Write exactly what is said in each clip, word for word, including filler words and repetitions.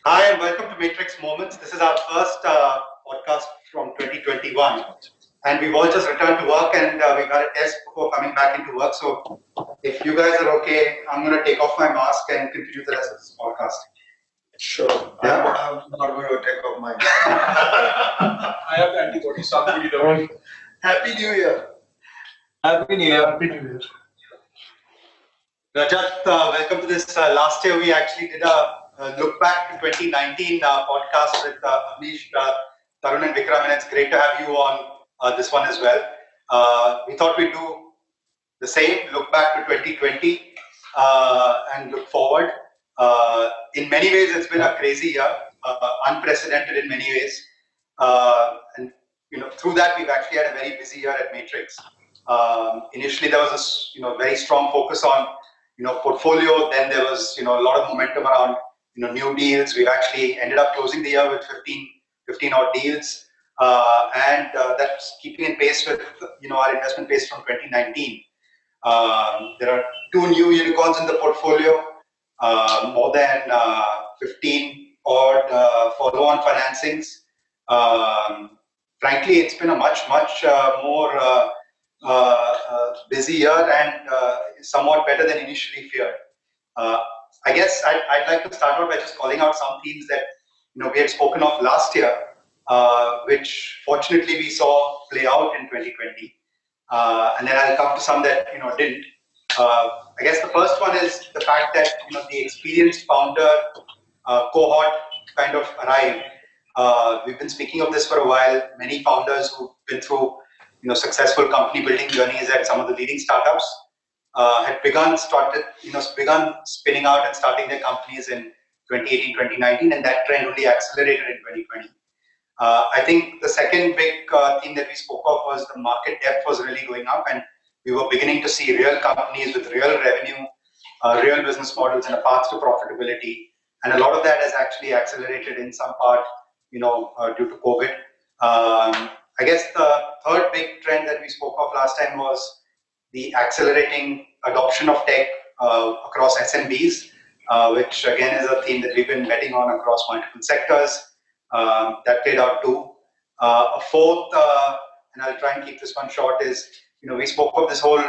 Hi and welcome to Matrix Moments. This is our first uh, podcast from twenty twenty-one, and we've all just returned to work, and uh, we've had a test before coming back into work. So, if you guys are okay, I'm going to take off my mask and continue the rest of this podcast. Sure. Yeah? I'm, I'm not going to take off mine. I have the antibody, so I'm pretty lovely. Happy New Year. Happy New Year. Happy New Year. Rajat, uh, welcome to this. Uh, last year, we actually did a, a look back to twenty nineteen uh, podcast with uh, Amish, uh, Tarun, and Vikram, and it's great to have you on uh, this one as well. Uh, we thought we'd do the same, look back to twenty twenty uh, and look forward. Uh, in many ways, it's been a crazy year, uh, unprecedented in many ways. Uh, and you know, through that, we've actually had a very busy year at Matrix. Um, initially, there was a you know very strong focus on you know portfolio. Then there was you know a lot of momentum around you know new deals. We've actually ended up closing the year with fifteen, fifteen odd deals, uh, and uh, that's keeping in pace with you know our investment pace from twenty nineteen. Um, there are two new unicorns in the portfolio. Uh, more than uh, fifteen odd uh, follow-on financings. Um, frankly, it's been a much, much uh, more uh, uh, uh, busy year and uh, somewhat better than initially feared. Uh, I guess I'd, I'd like to start out by just calling out some themes that you know we had spoken of last year, uh, which fortunately we saw play out in twenty twenty, uh, and then I'll come to some that you know didn't. Uh, I guess the first one is the fact that you know the experienced founder uh, cohort kind of arrived. Uh, we've been speaking of this for a while. Many founders who've been through you know successful company building journeys at some of the leading startups uh, had begun started you know begun spinning out and starting their companies in twenty eighteen, twenty nineteen, and that trend only accelerated in twenty twenty. Uh, I think the second big uh, theme that we spoke of was the market depth was really going up, and we were beginning to see real companies with real revenue, uh, real business models, and a path to profitability. And a lot of that has actually accelerated in some part, you know, uh, due to COVID. Um, I guess the third big trend that we spoke of last time was the accelerating adoption of tech uh, across S M Bs, uh, which again is a theme that we've been betting on across multiple sectors. Um, that played out too. Uh, a fourth, uh, and I'll try and keep this one short, is you know, we spoke of this whole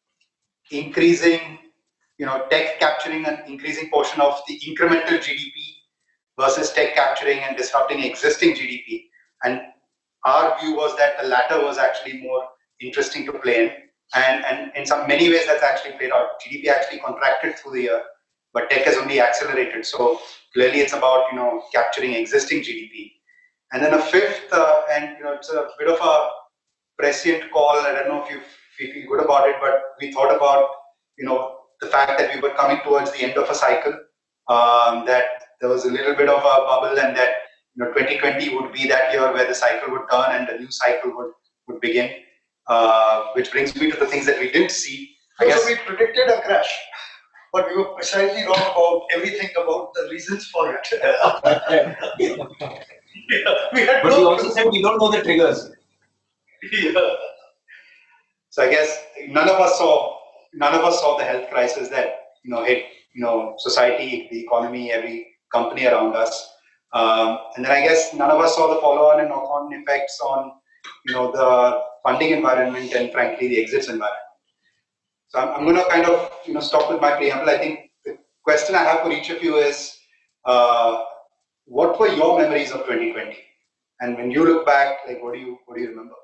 increasing, you know, tech capturing an increasing portion of the incremental G D P versus tech capturing and disrupting existing G D P. And our view was that the latter was actually more interesting to play in. And, and in some many ways, that's actually played out. G D P actually contracted through the year, but tech has only accelerated. So clearly, it's about you know capturing existing G D P. And then a fifth, uh, and you know, it's a bit of a prescient call. I don't know if you feel good about it, but we thought about you know the fact that we were coming towards the end of a cycle, um, that there was a little bit of a bubble, and that you know twenty twenty would be that year where the cycle would turn and the new cycle would would begin. Uh, which brings me to the things that we didn't see. I so guess we predicted a crash, but we were precisely wrong about everything about the reasons for it. yeah. We had But no we also clue. said we don't know the triggers. Yeah. so. I guess none of us saw none of us saw the health crisis that you know hit you know society, the economy, every company around us. Um, and then I guess none of us saw the follow-on and knock-on effects on you know the funding environment and frankly the exits environment. So I'm, I'm going to kind of you know stop with my preamble. I think the question I have for each of you is, uh, what were your memories of twenty twenty? And when you look back, like what do you what do you remember?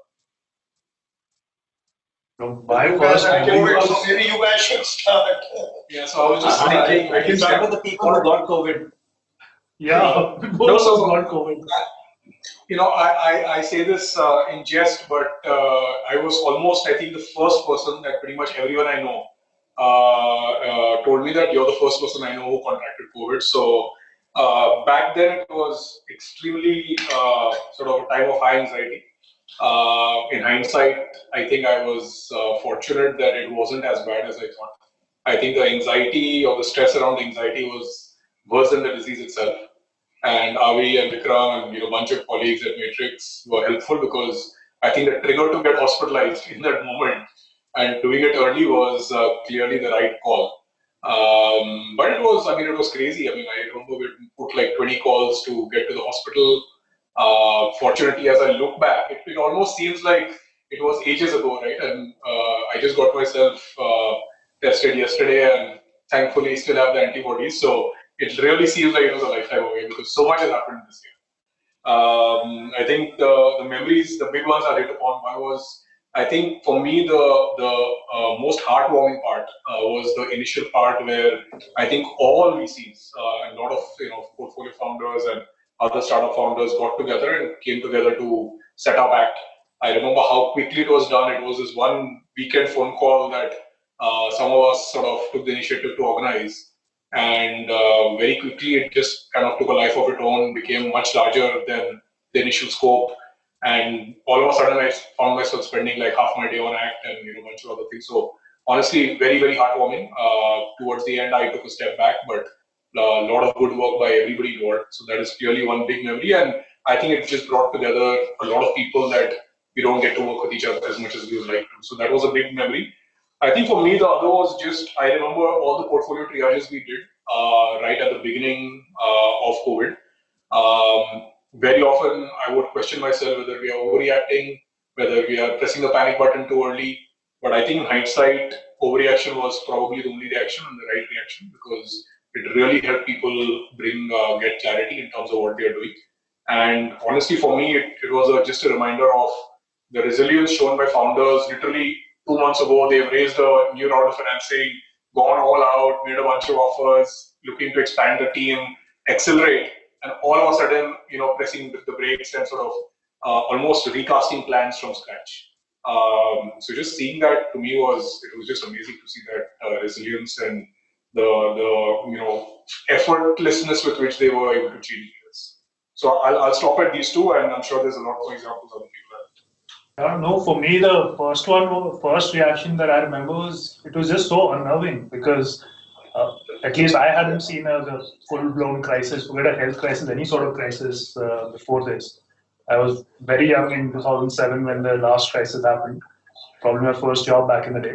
From my You guys first had memory COVID, so was, maybe you guys should start. Yeah, so I was just I- thinking, I I can can start remember the people who got COVID. yeah, both No, of us so- got COVID. You know, I, I, I say this uh, in jest, but uh, I was almost, I think, the first person that pretty much everyone I know uh, uh, told me that you're the first person I know who contracted COVID. So uh, back then it was extremely uh, sort of a time of high anxiety. Uh, in hindsight, I think I was uh, fortunate that it wasn't as bad as I thought. I think the anxiety or the stress around the anxiety was worse than the disease itself. And Avi and Vikram and you know a bunch of colleagues at Matrix were helpful because I think the trigger to get hospitalized in that moment and doing it early was uh, clearly the right call. Um, but it was, I mean, it was crazy. I mean, I remember we put like twenty calls to get to the hospital. Uh, fortunately, as I look back, it, it almost seems like it was ages ago, right? And uh, I just got myself uh, tested yesterday, and thankfully still have the antibodies. So it really seems like it was a lifetime away because so much has happened this year. Um, I think the, the memories, the big ones I hit upon. One was, I think for me, the the uh, most heartwarming part uh, was the initial part where I think all V Cs uh, and a lot of you know portfolio founders and other startup founders got together and came together to set up Act. I remember how quickly it was done. It was this one weekend phone call that uh, some of us sort of took the initiative to organize. And uh, very quickly, it just kind of took a life of its own, became much larger than the initial scope. And all of a sudden, I found myself spending like half my day on Act and you know, a bunch of other things. So honestly, very, very heartwarming. Uh, towards the end, I took a step back, but a lot of good work by everybody involved. So that is clearly one big memory. And I think it just brought together a lot of people that we don't get to work with each other as much as we would like to. So that was a big memory. I think for me, the other was just, I remember all the portfolio triages we did uh, right at the beginning uh, of COVID. Um, very often, I would question myself whether we are overreacting, whether we are pressing the panic button too early. But I think in hindsight, overreaction was probably the only reaction and the right reaction because it really helped people bring, uh, get clarity in terms of what they are doing. And honestly, for me, it, it was a, just a reminder of the resilience shown by founders. Literally, two months ago, they've raised a new round of financing, gone all out, made a bunch of offers, looking to expand the team, accelerate, and all of a sudden, you know, pressing the brakes and sort of uh, almost recasting plans from scratch. Um, so just seeing that to me was, it was just amazing to see that uh, resilience and the, the, you know, effortlessness with which they were able to change this. So I'll, I'll stop at these two, and I'm sure there's a lot more examples of people. Uh, no, for me, the first one, first reaction that I remember was, it was just so unnerving because uh, at least I hadn't seen a, a full-blown crisis, forget a health crisis, any sort of crisis uh, before this. I was very young in two thousand seven when the last crisis happened, probably my first job back in the day.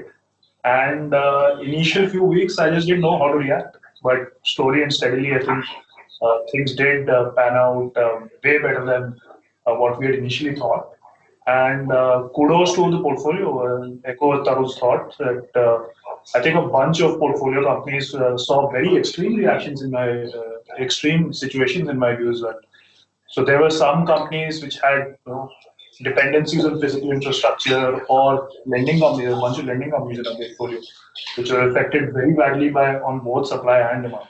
And uh, initial few weeks, I just didn't know how to react. But slowly and steadily, I think uh, things did uh, pan out um, way better than uh, what we had initially thought. And uh, kudos to the portfolio. Uh, echo Tarun's thought that uh, I think a bunch of portfolio companies uh, saw very extreme reactions in my uh, extreme situations in my view as well. So there were some companies which had you know, dependencies on physical infrastructure or lending companies, a bunch of lending companies in our portfolio, which were affected very badly by on both supply and demand.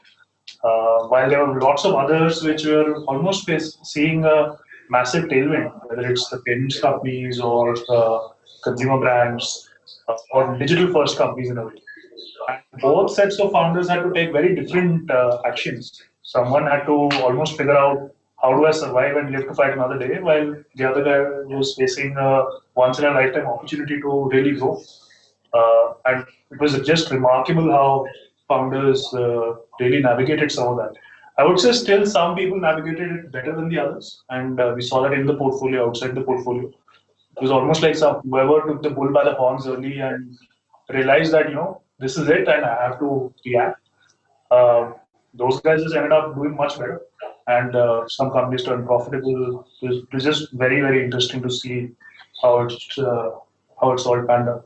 Uh, while there were lots of others which were almost face, seeing a massive tailwind, whether it's the payments companies or uh, consumer brands uh, or digital-first companies in a way. And both sets of founders had to take very different uh, actions. Someone had to almost figure out how do I survive and live to fight another day, while the other guy was facing a once-in-a-lifetime opportunity to really grow. Uh, and it was just remarkable how founders uh, really navigated some of that. I would say still some people navigated it better than the others, and uh, we saw that in the portfolio, outside the portfolio. It was almost like some whoever took the bull by the horns early and realized that, you know, this is it and I have to react. Uh, those guys just ended up doing much better. And uh, some companies turned profitable. It was, it was just very, very interesting to see how it's uh, how it's all panned out.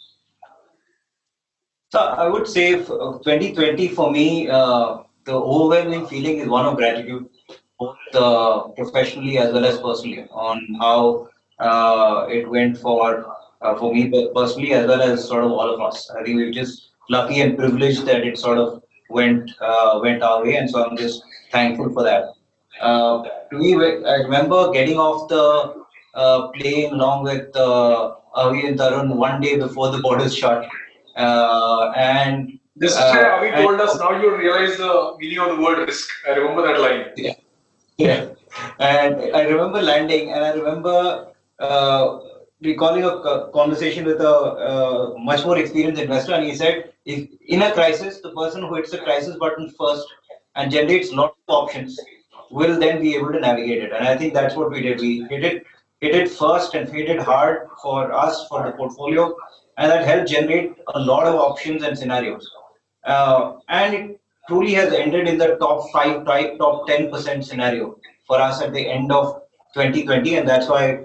So I would say twenty twenty for me, uh, the overwhelming feeling is one of gratitude, both uh, professionally as well as personally, on how uh, it went for uh, for me personally as well as sort of all of us. I think we're just lucky and privileged that it sort of went uh, went our way, and so I'm just thankful for that. Uh, to me, I remember getting off the uh, plane along with uh, Avi and Tarun one day before the borders shut, uh, and this uh, year Avi and, told us now you realize the meaning of the word risk. I remember that line. Yeah, yeah, and I remember landing, and I remember uh, recalling a conversation with a uh, much more experienced investor, and he said, if in a crisis, the person who hits the crisis button first and generates lots of options will then be able to navigate it. And I think that's what we did. We hit it, hit it first and hit it hard for us, for the portfolio, and that helped generate a lot of options and scenarios. Uh, and it truly has ended in the top five, type, top ten percent scenario for us at the end of twenty twenty, and that's why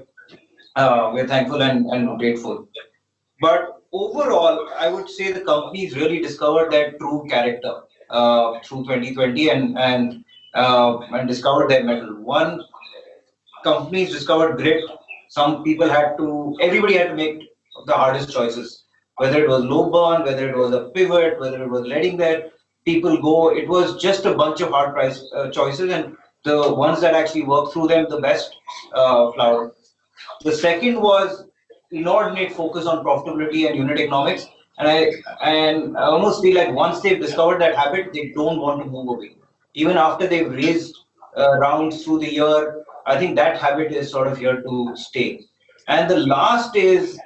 uh, we're thankful and, and grateful. But overall, I would say the companies really discovered their true character uh, through twenty twenty and and uh, and discovered their mettle. One, companies discovered grit. Some people had to, everybody had to make the hardest choices, whether it was low burn, whether it was a pivot, whether it was letting their people go. It was just a bunch of hard price uh, choices, and the ones that actually worked through them the best uh, flowered. The second was inordinate focus on profitability and unit economics. And I and I almost feel like once they've discovered that habit, they don't want to move away. Even after they've raised uh, rounds through the year, I think that habit is sort of here to stay. And the last is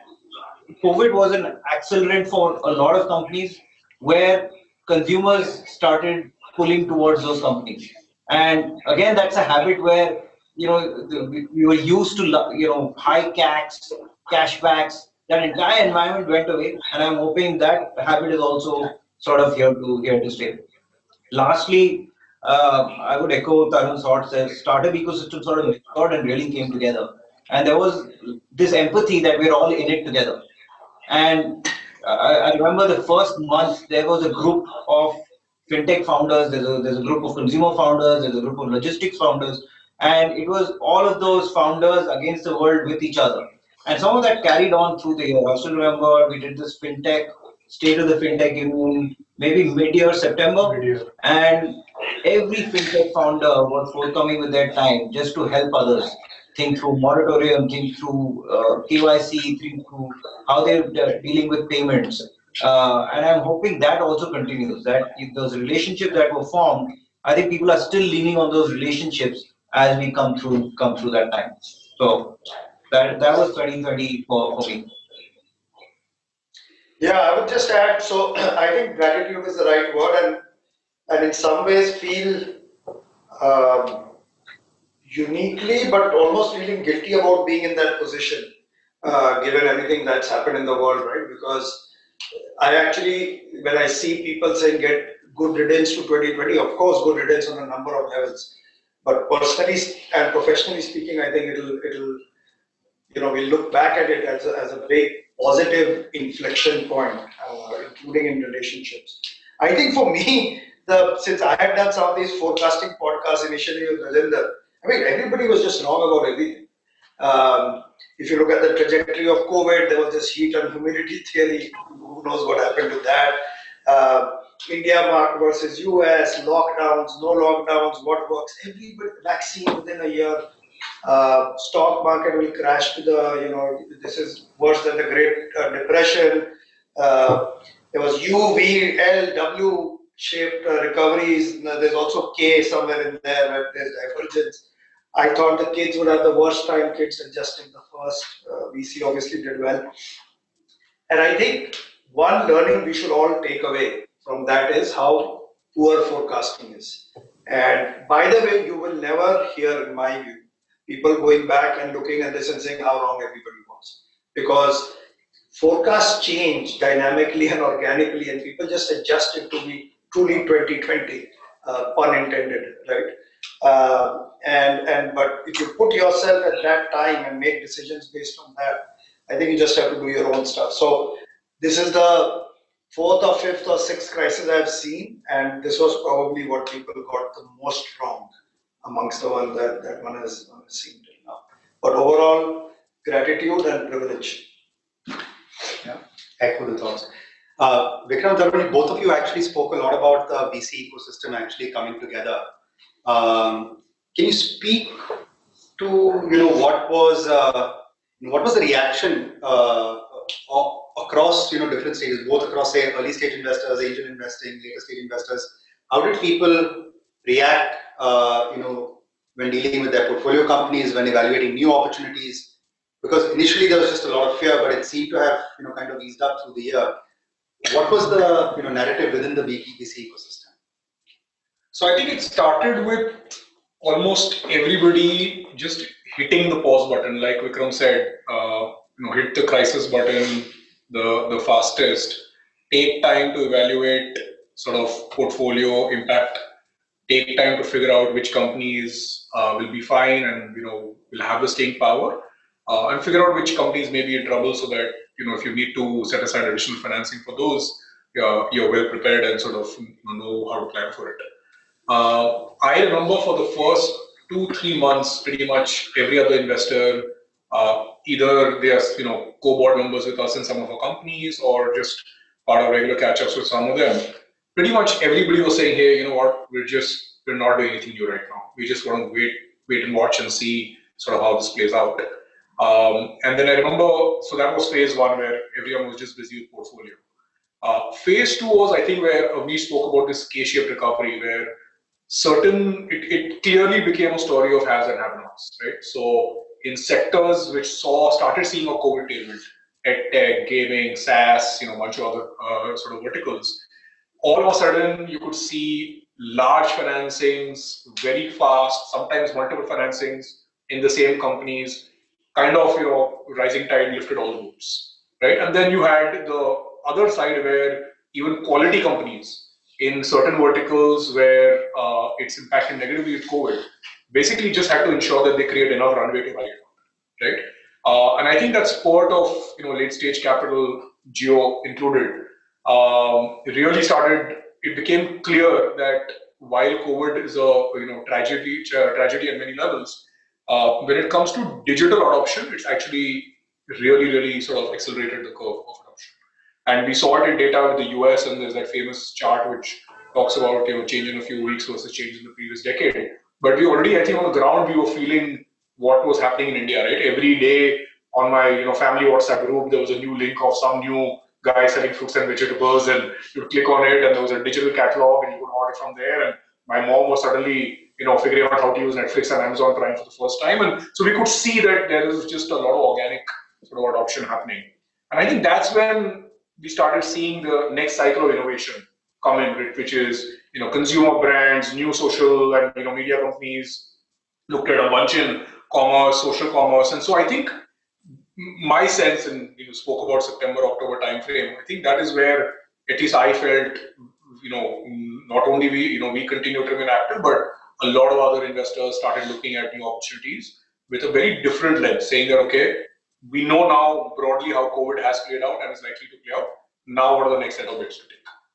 COVID was an accelerant for a lot of companies where consumers started pulling towards those companies. And again, that's a habit where, you know, we we were used to, you know, high C A Cs, cashbacks. That entire environment went away, and I'm hoping that habit is also sort of here to here to stay. Lastly, uh, I would echo Tarun's thoughts that startup ecosystem sort of matured and really came together. And there was this empathy that we're all in it together. And I, I remember the first month, there was a group of fintech founders, there's a, there's a group of consumer founders, there's a group of logistics founders, and it was all of those founders against the world with each other. And some of that carried on through the year. I still remember we did this fintech, state of the fintech in maybe mid-year September, Mid-year. and every fintech founder was forthcoming with their time just to help others think through moratorium, think through uh, K Y C, think through how they're uh, dealing with payments. Uh, and I'm hoping that also continues, that if those relationships that were formed, I think people are still leaning on those relationships as we come through come through that time. So that that was twenty twenty for, for me. Yeah, I would just add, so I think gratitude is the right word, and and in some ways feel um, uniquely, but almost feeling guilty about being in that position, uh, given everything that's happened in the world, right? Because I actually, when I see people saying get good riddance to twenty twenty, of course, good riddance on a number of levels. But personally and professionally speaking, I think it'll, it'll, you know, we look back at it as a, as a big positive inflection point, uh, including in relationships. I think for me, the since I had done some of these forecasting podcasts initially with Rajendra, I mean, everybody was just wrong about everything. Um, if you look at the trajectory of COVID, there was this heat and humidity theory. Who knows what happened to that? Uh, India versus U S, lockdowns, no lockdowns, what works? Every vaccine within a year. Uh, stock market will crash to the, you know, this is worse than the Great uh, Depression. Uh, there was U, V, L, W shaped uh, recoveries. There's also K somewhere in there, right? There's divergence. I thought the kids would have the worst time, kids adjusting the first. Uh, V C obviously did well. And I think one learning we should all take away from that is how poor forecasting is. And by the way, you will never hear, in my view, people going back and looking at this and saying how wrong everybody was. Because forecasts change dynamically and organically, and people just adjust it to be truly twenty twenty, uh, pun intended, right? Uh, and and but if you put yourself at that time and make decisions based on that, I think you just have to do your own stuff. So this is the fourth or fifth or sixth crisis I've seen, and this was probably what people got the most wrong amongst the ones that, that one has, one has seen till now. But overall, gratitude and privilege. Yeah, echo the thoughts. Uh, Vikram, Tarun, both of you actually spoke a lot about the V C ecosystem actually coming together. Um, can you speak to, you know, what was uh, what was the reaction uh, across, you know, different stages, both across, say, early stage investors, angel investing, later stage investors? How did people react, uh, you know, when dealing with their portfolio companies, when evaluating new opportunities? Because initially there was just a lot of fear, but it seemed to have, you know, kind of eased up through the year. What was the, you know, narrative within the V C ecosystem? So I think it started with almost everybody just hitting the pause button, like Vikram said. Uh, you know, hit the crisis button the the fastest. Take time to evaluate sort of portfolio impact, take time to figure out which companies uh, will be fine and you know will have the staying power, uh, and figure out which companies may be in trouble so that you know if you need to set aside additional financing for those, you're, you're well prepared and sort of you know how to plan for it. Uh, I remember for the first two, three months, pretty much every other investor, uh, either they are you know co-board members with us in some of our companies or just part of regular catch-ups with some of them. Pretty much everybody was saying, hey, you know what, we're just, we're not doing anything new right now. We just want to wait, wait and watch and see sort of how this plays out. Um, and then I remember, so that was phase one where everyone was just busy with portfolio. Uh, phase two was, I think, where we spoke about this K-shaped recovery, where certain, it, it clearly became a story of haves and have-nots, right? So in sectors which saw, started seeing a COVID tailwind, EdTech, gaming, SaaS, you know, a bunch of other uh, sort of verticals, all of a sudden you could see large financings, very fast, sometimes multiple financings in the same companies, kind of, you know, rising tide lifted all the boats, right? And then you had the other side where even quality companies in certain verticals where uh, it's impacted negatively with COVID, basically just had to ensure that they create enough runway to ride it, right? Uh, and I think that's part of, you know, late stage capital, Jio included. Um, it really started, it became clear that while COVID is a, you know, tragedy, tra tragedy at many levels, uh, when it comes to digital adoption, it's actually really, really sort of accelerated the curve of adoption. And we saw it in data with the U S, and there's that famous chart which talks about, you know, change in a few weeks versus change in the previous decade. But we already, I think on the ground, we were feeling what was happening in India, right? Every day on my, you know, family WhatsApp group, there was a new link of some new guy selling fruits and vegetables, and you would click on it and there was a digital catalog and you could order from there. And my mom was suddenly, you know, figuring out how to use Netflix and Amazon Prime for the first time. And so we could see that there is just a lot of organic sort of adoption happening. And I think that's when we started seeing the next cycle of innovation come in, which is, you know, consumer brands, new social and, you know, media companies looked at a bunch in commerce, social commerce. And so I think my sense, and you know, spoke about September, October timeframe, I think that is where at least I felt, you know, not only we, you know, we continue to remain active, but a lot of other investors started looking at new opportunities with a very different lens, saying that, okay, we know now broadly how COVID has played out and is likely to play out. Now, what are the next set of bets to take?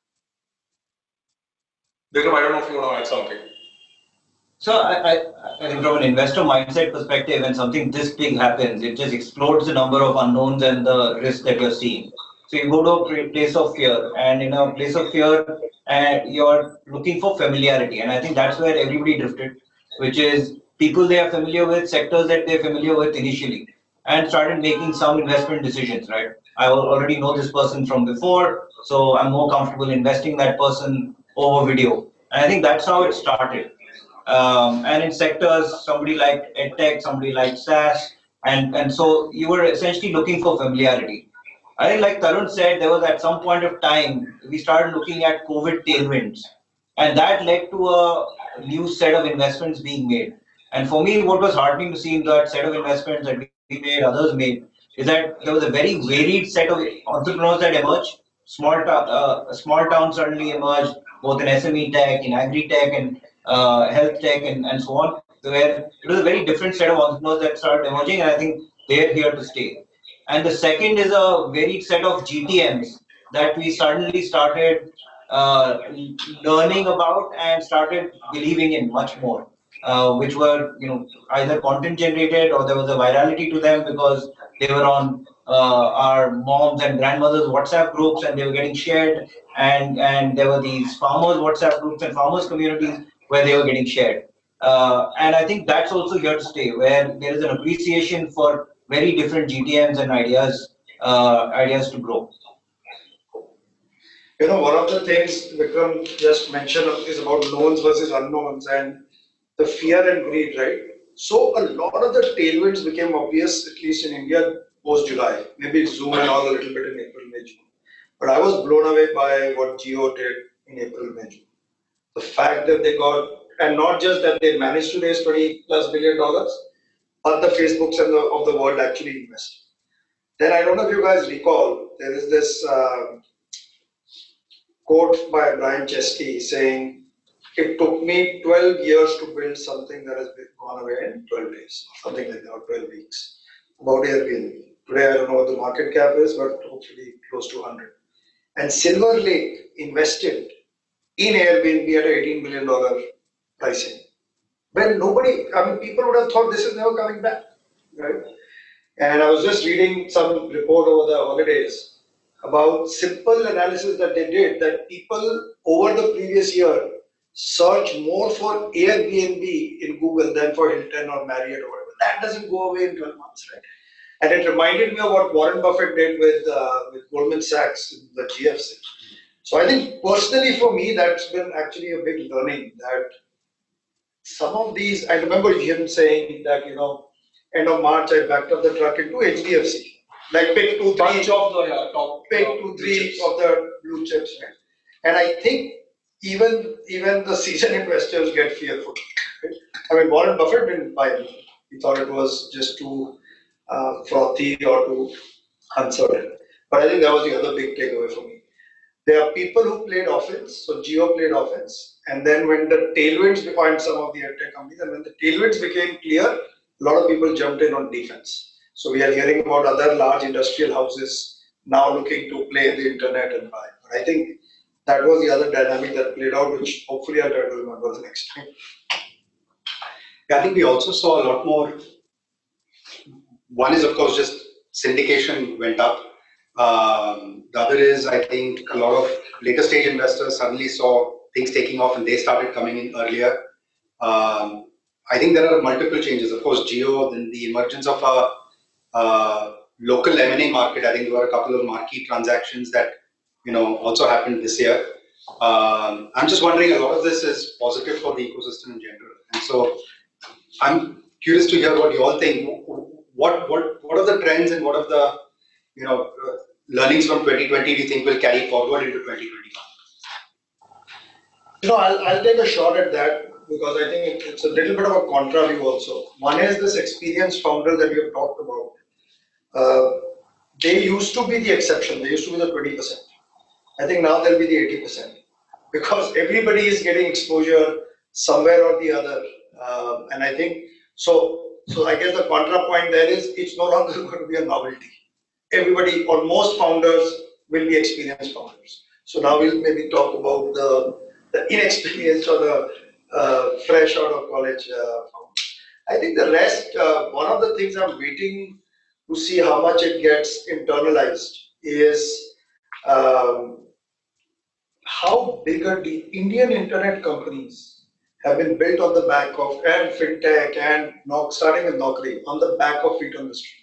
Vikram, I don't know if you want to add something. So I, I, I think from an investor mindset perspective, when something this big happens, it just explodes the number of unknowns and the risk that you're seeing. So you go to a place of fear, and in a place of fear, and you're looking for familiarity. And I think that's where everybody drifted, which is people they are familiar with, sectors that they're familiar with initially, and started making some investment decisions, right? I already know this person from before, so I'm more comfortable investing that person over video. And I think that's how it started. Um, and in sectors, somebody like EdTech, somebody like SaaS, and, and so you were essentially looking for familiarity. I think like Tarun said, there was at some point of time, we started looking at COVID tailwinds, and that led to a new set of investments being made. And for me, what was heartening to see in that set of investments that we made, others made, is that there was a very varied set of entrepreneurs that emerged. Small, uh, small towns suddenly emerged, both in S M E tech, in agri tech, and uh, health tech, and, and so on, where it was a very different set of entrepreneurs that started emerging, and I think they're here to stay. And the second is a varied set of G T Ms that we suddenly started uh, learning about and started believing in much more, uh, which were, you know, either content generated or there was a virality to them because they were on uh, our moms and grandmothers WhatsApp groups and they were getting shared, and and there were these farmers WhatsApp groups and farmers communities where they were getting shared. Uh, and I think that's also here to stay, where there is an appreciation for very different G T Ms and ideas, uh, ideas to grow. You know, one of the things Vikram just mentioned is about knowns versus unknowns and the fear and greed, right? So a lot of the tailwinds became obvious, at least in India, post-July. Maybe Zoom and all a little bit in April, May, June. But I was blown away by what Jio did in April, May, June. The fact that they got, and not just that they managed to raise twenty plus billion dollars, but the Facebooks and the, of the world actually invested. Then I don't know if you guys recall, there is this uh, quote by Brian Chesky saying, "It took me twelve years to build something that has been gone away in twelve days, something like that, or twelve weeks." About Airbnb. Today, I don't know what the market cap is, but hopefully close to one hundred. And Silver Lake invested in Airbnb at eighteen billion dollars pricing. When nobody, I mean, people would have thought this is never coming back, right? And I was just reading some report over the holidays about simple analysis that they did, that people over the previous year search more for Airbnb in Google than for Hilton or Marriott or whatever. That doesn't go away in twelve months, right? And it reminded me of what Warren Buffett did with, uh, with Goldman Sachs in the G F C. So I think personally for me, that's been actually a big learning, that some of these, I remember him saying that, you know, end of March, I backed up the truck into H D F C. Like pick two, three, Bunch of the yeah, top, pick top two, blue three chips. of the blue chips, right? And I think even even the seasoned investors get fearful. Right? I mean, Warren Buffett didn't buy anything. He thought it was just too uh, frothy or too uncertain. But I think that was the other big takeaway for me. There are people who played offense, so Jio played offense, and then when the tailwinds defined some of the tech companies, and when the tailwinds became clear, a lot of people jumped in on defense. So we are hearing about other large industrial houses now looking to play the internet and buy. But I think that was the other dynamic that played out, which hopefully I'll try to remember the next time. Yeah, I think we also saw a lot more. One is, of course, just syndication went up. Um, the other is, I think, a lot of later stage investors suddenly saw things taking off and they started coming in earlier. Um, I think there are multiple changes. Of course, Jio, then the emergence of a uh, local M and A market. I think there were a couple of marquee transactions that, you know, also happened this year. Um, I'm just wondering, a lot of this is positive for the ecosystem in general. And so I'm curious to hear what you all think. What, what, what are the trends and what are the, you know, uh, learnings from twenty twenty do you think will carry forward into twenty twenty-one? You know, I'll, I'll take a shot at that because I think it's a little bit of a contra view also. One is this experienced founder that we have talked about. Uh, they used to be the exception. They used to be the twenty percent. I think now they'll be the eighty percent because everybody is getting exposure somewhere or the other. Um, and I think, so, so I guess the contra point there is it's no longer going to be a novelty. Everybody or most founders will be experienced founders. So now we'll maybe talk about the, the inexperienced or the uh, fresh out of college uh, founders. I think the rest, uh, one of the things I'm waiting to see how much it gets internalized is um, how big are the Indian internet companies have been built on the back of, and fintech and starting with Naukri, on the back of feet on the street.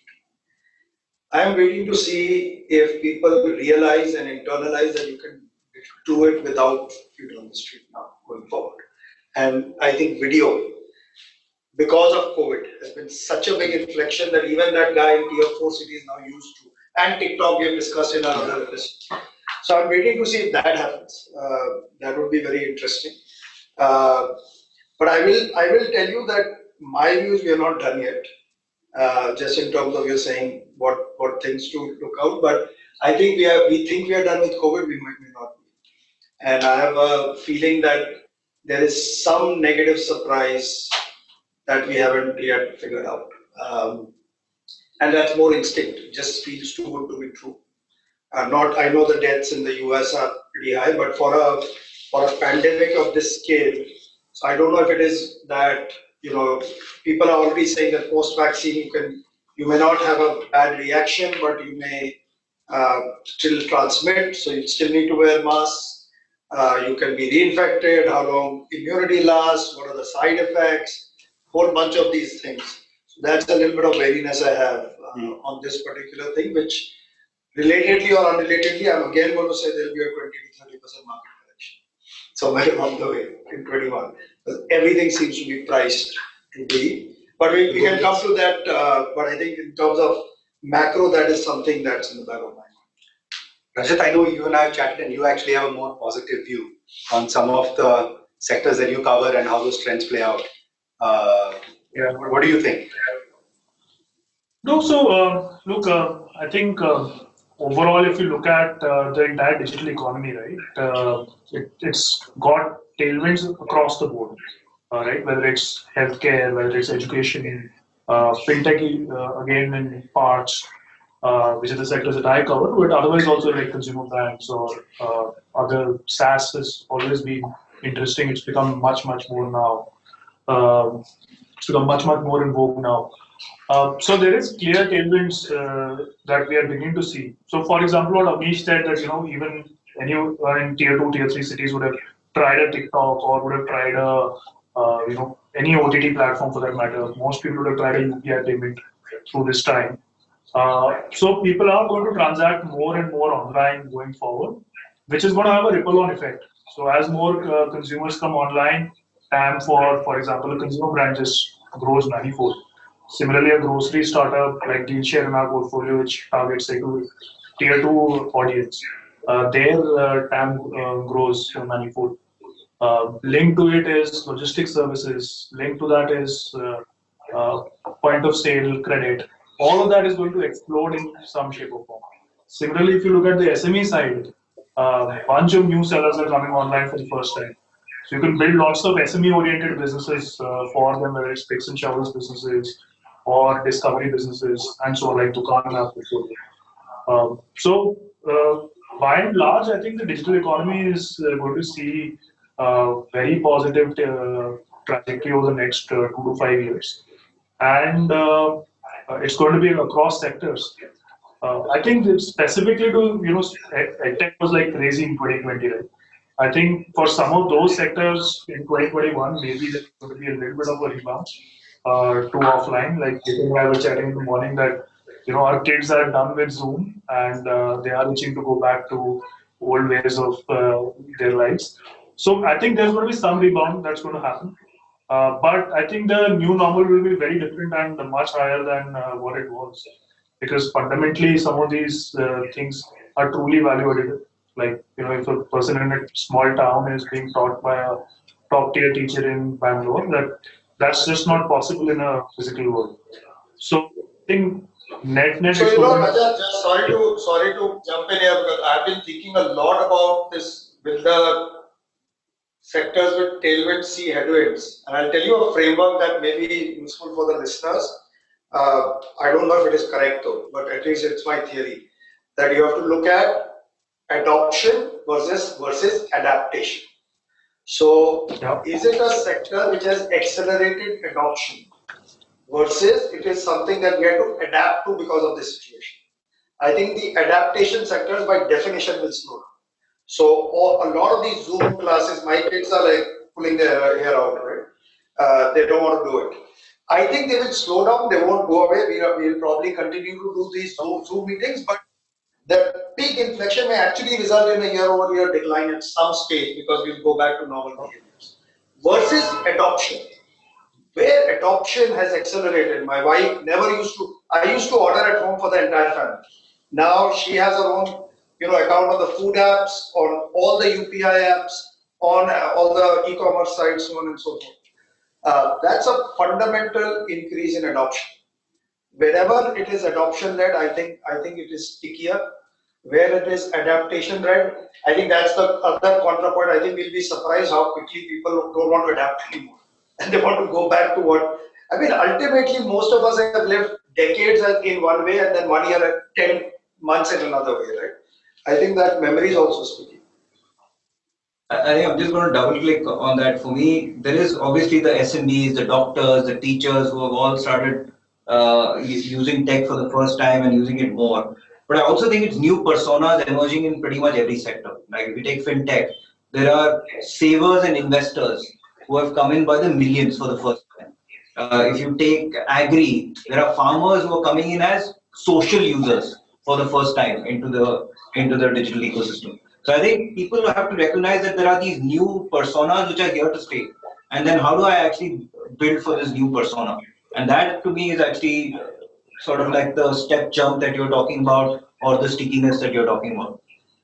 I'm waiting to see if people realize and internalize that you can do it without feet on the street now going forward. And I think video, because of COVID, has been such a big inflection that even that guy in tier four cities now used to. And TikTok we have discussed in our other episode. So I'm waiting to see if that happens. Uh, that would be very interesting. Uh, but I will I will tell you that my views we are not done yet. Uh, just in terms of you saying what, what things to look out. But I think we are we think we are done with COVID, we might may not be. And I have a feeling that there is some negative surprise that we haven't yet figured out. Um, and that's more instinct. It just feels too good to be true. Uh, not, I know the deaths in the U S are pretty high, but for a for a pandemic of this scale, so I don't know if it is that, you know, people are already saying that post-vaccine you can you may not have a bad reaction, but you may uh, still transmit. So you still need to wear masks. Uh, you can be reinfected. How long immunity lasts? What are the side effects? Whole bunch of these things. So that's a little bit of wariness I have uh, mm. on this particular thing, which relatedly or unrelatedly, I'm again going to say there'll be a twenty to thirty percent market correction. So very on the way in twenty-one. Because everything seems to be priced to be. But we, we can come to that. Uh, but I think in terms of macro, that is something that's in the back of my mind. Rajat, I know you and I have chatted and you actually have a more positive view on some of the sectors that you cover and how those trends play out. Uh, yeah. What do you think? No, so uh, look, uh, I think uh, overall, if you look at uh, the entire digital economy, right, uh, it, it's got tailwinds across the board, uh, right? Whether it's healthcare, whether it's education, uh, fintech, uh, again in parts, uh, which are the sectors that I cover, but otherwise also like consumer banks or uh, other SaaS has always been interesting. It's become much, much more now. Um, it's become much, much more in vogue now. Uh, so there is clear tailwinds uh, that we are beginning to see. So, for example, what Amish said that you know even anyone in tier two, tier three cities would have tried a TikTok or would have tried a uh, you know any O T T platform for that matter. Most people would have tried a U P I payment through this time. Uh, so people are going to transact more and more online going forward, which is going to have a ripple-on effect. So as more uh, consumers come online, T A M for, for example, a consumer brand just grows manifold. Similarly, a grocery startup like Dealshare in our portfolio, which targets say to tier two audience, uh, their uh, T A M uh, grows manifold. Uh, linked to it is logistics services. Linked to that is uh, uh, point of sale credit. All of that is going to explode in some shape or form. Similarly, if you look at the S M E side, a uh, bunch of new sellers are coming online for the first time. So you can build lots of S M E-oriented businesses uh, for them, whether it's picks and shovels businesses or discovery businesses, and so on, like Dukaan in our portfolio. Um, so uh, by and large, I think the digital economy is uh, going to see uh, very positive uh, trajectory over the next uh, two to five years, and uh, uh, it's going to be across sectors. Uh, I think that specifically to you know, EdTech was like crazy in twenty twenty, right? I think for some of those sectors in twenty twenty-one, maybe there's going to be a little bit of a rebound uh, to offline. Like Ketan and I were chatting in the morning that you know our kids are done with Zoom and uh, they are itching to go back to old ways of uh, their lives. So I think there's going to be some rebound that's going to happen. Uh, but I think the new normal will be very different and much higher than uh, what it was. Because fundamentally, some of these uh, things are truly value additive. Like, you know, if a person in a small town is being taught by a top tier teacher in Bangalore, that that's just not possible in a physical world. So I think net net. So you know, Rajat, just sorry to sorry to jump in here because I've been thinking a lot about this with the sectors with tailwinds see headwinds, and I'll tell you a framework that may be useful for the listeners. Uh, I don't know if it is correct though, but at least it's my theory that you have to look at adoption versus versus adaptation. So, yeah. Is it a sector which has accelerated adoption versus it is something that we have to adapt to because of this situation? I think the adaptation sectors by definition will slow down. So, all, a lot of these Zoom classes, my kids are like pulling their hair out, right? Uh, they don't want to do it. I think they will slow down, they won't go away. We will probably continue to do these Zoom, Zoom meetings, but the peak inflection may actually result in a year-over-year decline at some stage because we'll go back to normal behaviors. Versus adoption, where adoption has accelerated. My wife never used to, I used to order at home for the entire family. Now she has her own, you know, account on the food apps, on all the U P I apps, on all the e-commerce sites, so on and so forth. Uh, that's a fundamental increase in adoption. Wherever it is adoption-led, I think I think it is stickier. Where it is adaptation-led, I think that's the other contrapoint. I think we'll be surprised how quickly people don't want to adapt anymore, and they want to go back to what. I mean, ultimately, most of us have lived decades in one way and then one year, ten months in another way, right? I think that memory is also sticky. I think I'm just going to double click on that. For me, there is obviously the S M Es, the doctors, the teachers who have all started uh, using tech for the first time and using it more. But I also think it's new personas emerging in pretty much every sector. Like if you take fintech, there are savers and investors who have come in by the millions for the first time. Uh, if you take agri, there are farmers who are coming in as social users for the first time into the into the digital ecosystem. So I think people have to recognize that there are these new personas which are here to stay. And then how do I actually build for this new persona? And that to me is actually sort of like the step jump that you're talking about or the stickiness that you're talking about.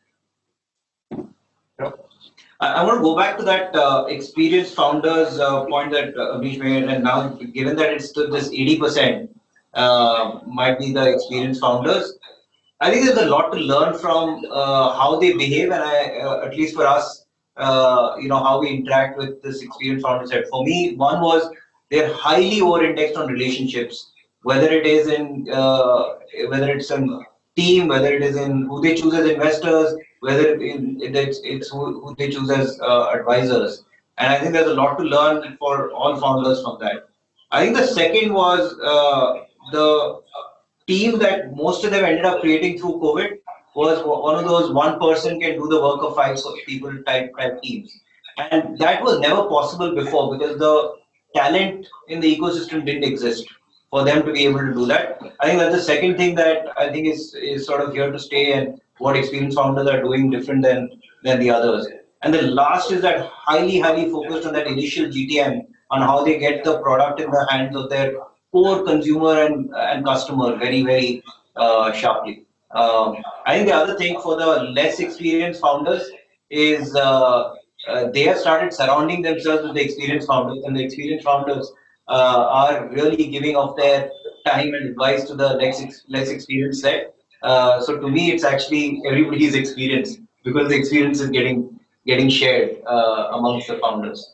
Yeah. I, I want to go back to that uh, experienced founders uh, point that uh, Amish made, and now given that it's still this eighty percent uh, might be the experienced founders, I think there's a lot to learn from uh, how they behave, and I, uh, at least for us, uh, you know, how we interact with this experienced founder set. For me, one was they're highly over-indexed on relationships, whether it is in uh, whether it's in team, whether it is in who they choose as investors, whether in, it's it's who, who they choose as uh, advisors. And I think there's a lot to learn for all founders from that. I think the second was uh, the team that most of them ended up creating through COVID was one of those one person can do the work of five people type type teams, and that was never possible before because the talent in the ecosystem didn't exist for them to be able to do that. I think that's the second thing that I think is is sort of here to stay, and what experienced founders are doing different than than the others. And the last is that highly highly focused on that initial G T M on how they get the product in the hands of their core consumer and, and customer very, very uh, sharply. Um, I think the other thing for the less experienced founders is uh, uh, they have started surrounding themselves with the experienced founders, and the experienced founders uh, are really giving of their time and advice to the less, less experienced set. Uh, so to me, it's actually everybody's experience because the experience is getting getting shared uh, amongst the founders.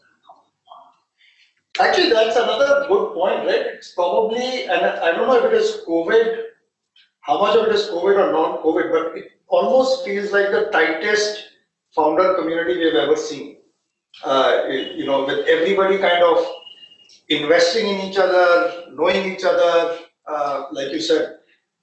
Actually, that's another good point, right? It's probably, and I don't know if it is COVID, how much of it is COVID or non-COVID, but it almost feels like the tightest founder community we've ever seen. Uh, it, you know, with everybody kind of investing in each other, knowing each other, uh, like you said,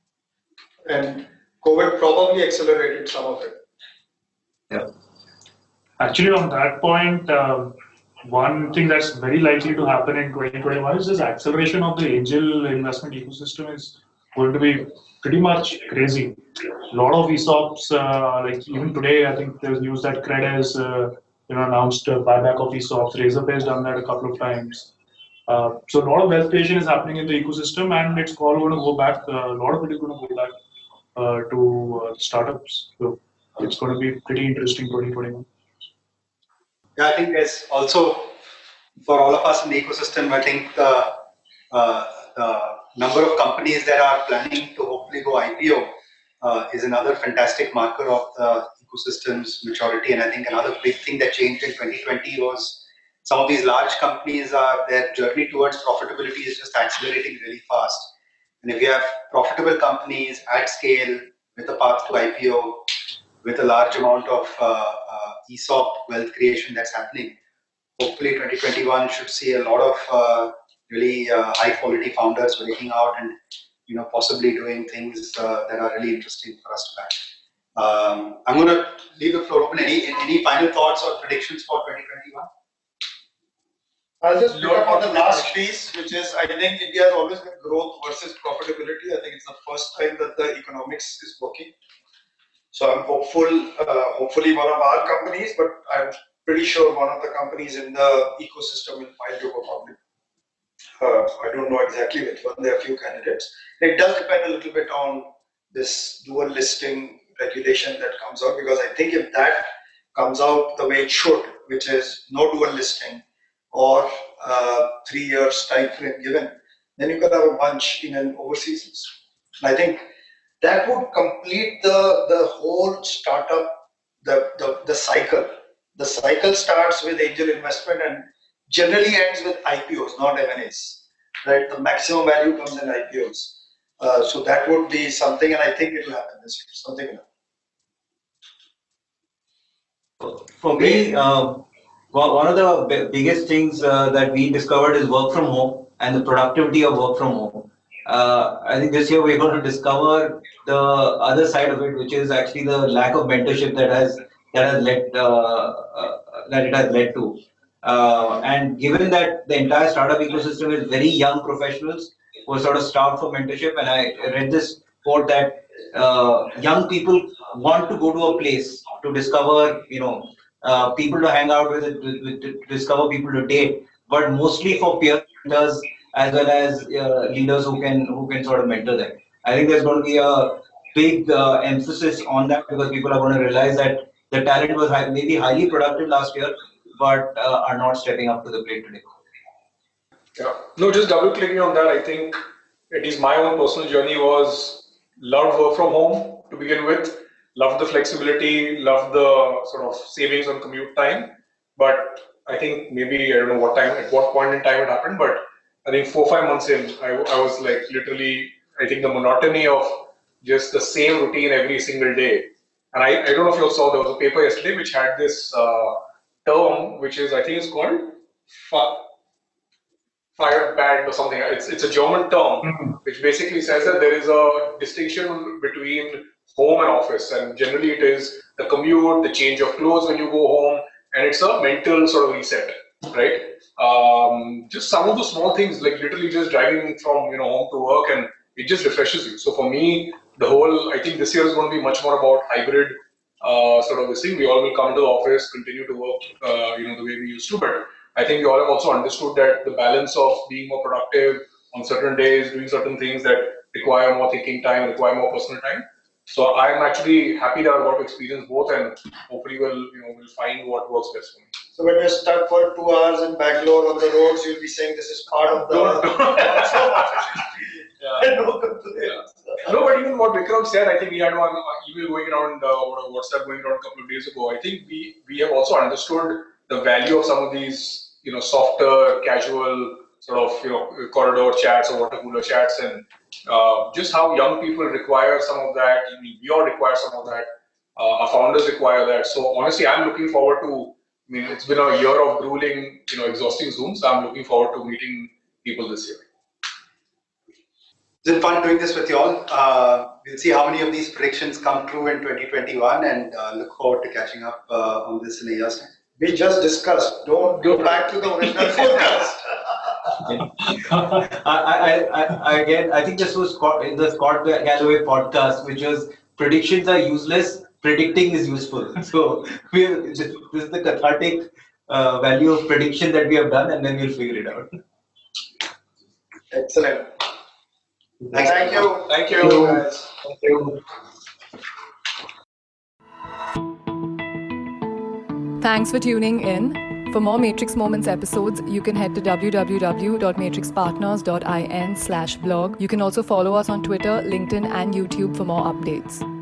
and COVID probably accelerated some of it. Yeah. Actually, on that point, um, one thing that's very likely to happen in twenty twenty-one is this acceleration of the angel investment ecosystem is going to be pretty much crazy. A lot of ESOPs, uh, like even today, I think there's news that Cred has uh, you know, announced a buyback of ESOPs. Razorpay has done that a couple of times. Uh, so a lot of wealth creation is happening in the ecosystem, and it's all going to go back. Uh, a lot of it is going to go back uh, to uh, startups. So it's going to be pretty interesting twenty twenty-one. Yeah, I think there's also, for all of us in the ecosystem, I think the, uh, the number of companies that are planning to hopefully go I P O uh, is another fantastic marker of the ecosystem's maturity. And I think another big thing that changed in twenty twenty was some of these large companies, are their journey towards profitability is just accelerating really fast. And if you have profitable companies at scale with a path to I P O, with a large amount of uh, uh, ESOP wealth creation that's happening, hopefully twenty twenty-one should see a lot of uh, really uh, high quality founders breaking out and, you know, possibly doing things uh, that are really interesting for us to back. Um, I'm going to leave the floor open. Any any final thoughts or predictions for twenty twenty-one? I'll just pick up on the last piece, which is I think India has always been growth versus profitability. I think it's the first time that the economics is working. So I'm hopeful, uh, hopefully one of our companies, but I'm pretty sure one of the companies in the ecosystem will file to go public. Uh, I don't know exactly which one, there are a few candidates. It does depend a little bit on this dual listing regulation that comes out, because I think if that comes out the way it should, which is no dual listing or uh, three years time frame given, then you can have a bunch in an overseas. And I think that would complete the, the whole startup, the, the, the cycle. The cycle starts with angel investment and generally ends with I P Os, not M and As. Right? The maximum value comes in I P Os. Uh, so that would be something, and I think it will happen this year. Something will happen. For me, uh, one of the biggest things uh, that we discovered is work from home and the productivity of work from home. Uh, I think this year we're going to discover the other side of it, which is actually the lack of mentorship that has that has led uh, uh, that it has led to. Uh, and given that the entire startup ecosystem is very young professionals who are sort of starved for mentorship, and I read this quote that uh, young people want to go to a place to discover, you know, uh, people to hang out with, with, with, to discover people to date, but mostly for peer mentors as well as uh, leaders who can who can sort of mentor them. I think there's going to be a big uh, emphasis on that, because people are going to realize that the talent was high, maybe highly productive last year, but uh, are not stepping up to the plate today. Yeah. No, just double clicking on that, I think at least my own personal journey was loved work from home to begin with. Loved the flexibility, loved the sort of savings on commute time. But I think maybe, I don't know what time, at what point in time it happened, but I think four, five months in, I, I was like literally, I think the monotony of just the same routine every single day. And I, I don't know if you all saw, there was a paper yesterday which had this uh, term, which is, I think it's called fi- fire band or something. It's, it's a German term, mm-hmm. which basically says that there is a distinction between home and office. And generally it is the commute, the change of clothes when you go home, and it's a mental sort of reset, right? Um, just some of the small things, like literally just driving from you know home to work, and it just refreshes you. So for me, the whole, I think this year is going to be much more about hybrid uh, sort of this thing. We all will come to the office, continue to work, uh, you know, the way we used to. But I think we all have also understood that the balance of being more productive on certain days, doing certain things that require more thinking time, require more personal time. So I'm actually happy that I've got to experience both, and hopefully we'll you know we'll find what works best for me. So when you're stuck for two hours in Bangalore on the roads, you'll be saying this is part of the. yeah. no, no, but even what Vikram said, I think we had one email going around, uh, WhatsApp going around a couple of days ago. I think we we have also understood the value of some of these you know softer, casual sort of you know corridor chats or water cooler chats, and uh, just how young people require some of that. I mean, we all require some of that. Uh, our founders require that. So honestly, I'm looking forward to. I mean, it's been a year of grueling, you know, exhausting Zooms. So I'm looking forward to meeting people this year. It's been fun doing this with you all. Uh, we'll see how many of these predictions come true in twenty twenty-one, and uh, look forward to catching up uh, on this in a year's time. We just discussed. Don't go back to the original forecast. I, I, I, I, again, I think this was in the Scott Galloway podcast, which was predictions are useless, predicting is useful. So we this, this is the cathartic uh, value of prediction that we have done, and then we'll figure it out. Excellent. Thank, Thank you. Thank you, guys. Thank you. Thanks for tuning in. For more Matrix Moments episodes, you can head to w w w dot matrix partners dot in slash blog. You can also follow us on Twitter, LinkedIn, and YouTube for more updates.